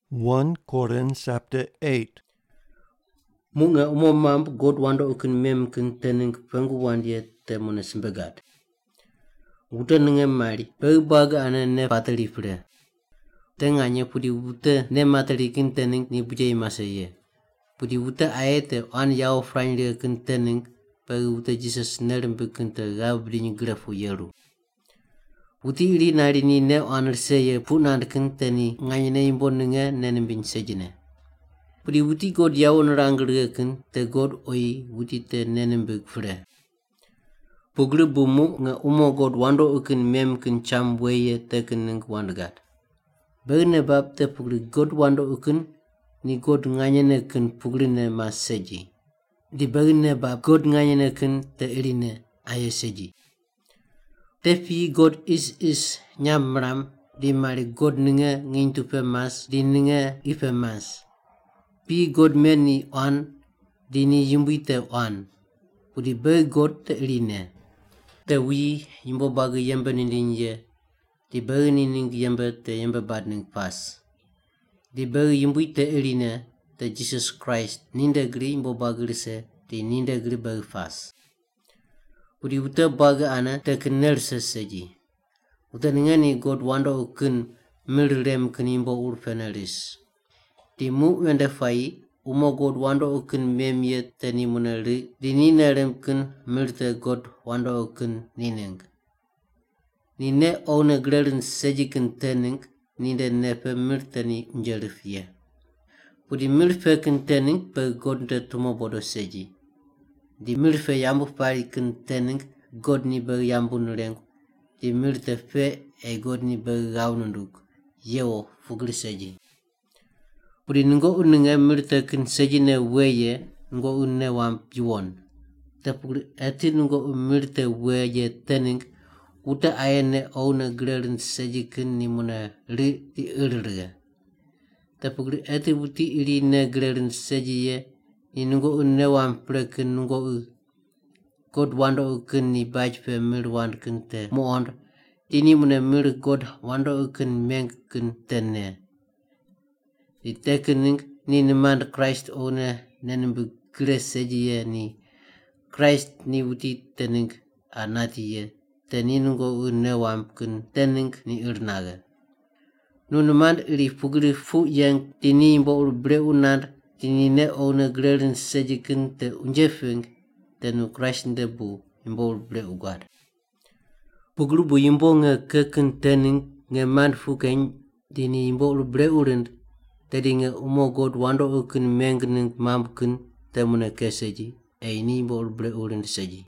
1 Corinthians chapter 8. Munga umomamp God wanda ukun mem kun tening pengu wandie te muna simbegat. Uta nenge mari, baga ane ne patali pure. Tenganya pudi uta ne matali kun tening ni bujai masa ye. Pudi uta ayete an yao frangli kun tening pagi uta Jesus nerembe kun te gabri ni grafu yeru. Uti iri nari ni ne anr seye punan kun teni nganyene imbon nenge nenembin sejine. Pudi uti God yawon rangreken te God oi uti te nenembek fre. Pugri bumu nga umo God wando ukun mem kun cham weye te kun wandagat. Begne bab te pugri God wando ukun ni God nganyene kun pugri ne mas seji. Di begne bab God nganyene kun te irine aye seji. Tepi God is nyamram di mari God ninge ngintupe mas di ninge ipe mas. Pi God meni on dini yumbite on. Pudi be God te irine. Te wi yimbo bagi yembe nindinje. Di bagi ninding yembe te yembe badning pas. Di bagi yumbite irine te Jesus Christ ninde gri yimbo bagi rise di ninde gri bagi fas. Pudi uta bagi ana te kenel seseji. Uta ningani God wanda ukun milrem kenimbo urfenelis. Di mu wende fai umo God wanda ukun memye teni munari di ninerem kun mirte God wanda ukun nineng. Nine one glerin seji kun tening ninde nepe mirte ni unjerifye. Pudi mirfe kun tening pe God de tumo bodo seji. Di mirfe yambu pari kun tening God ni be yambu nureng. Di mirte fe e God ni be gaununduk yewo fugri seji. Pudi ngo unenge mirte kun sejine weye ngo unne wamp yuon. Te pudi eti ngo mirte weye tening uta ayene oune glerin seji kun ni muna ri di irriga. Te pudi eti uti iri ne glerin seji ye ni ngo unne wamp preken ngo God wanda ukun ni bajpe mir wand kun te moond. Dini muna mir God wanda ukun meng kun tenne. Di tekening ni nemand Christ one nenembe grace seji ye ni Christ ni uti tening anati ye teninungo unne wamp kun tening ni irnaga. Nunemand iri pugri fu yang tini imbo urbre unand tini ne one glerin seji kun te unjefeng tenu Christ ndebu imbo urbre ugad. Pugru bu imbo nge kekun tening nge man fu keng tini imbo urbre urend. Tadi nge umo God wando ukun mengning mamkun temune keseji. Ini imbo urbre urend seji.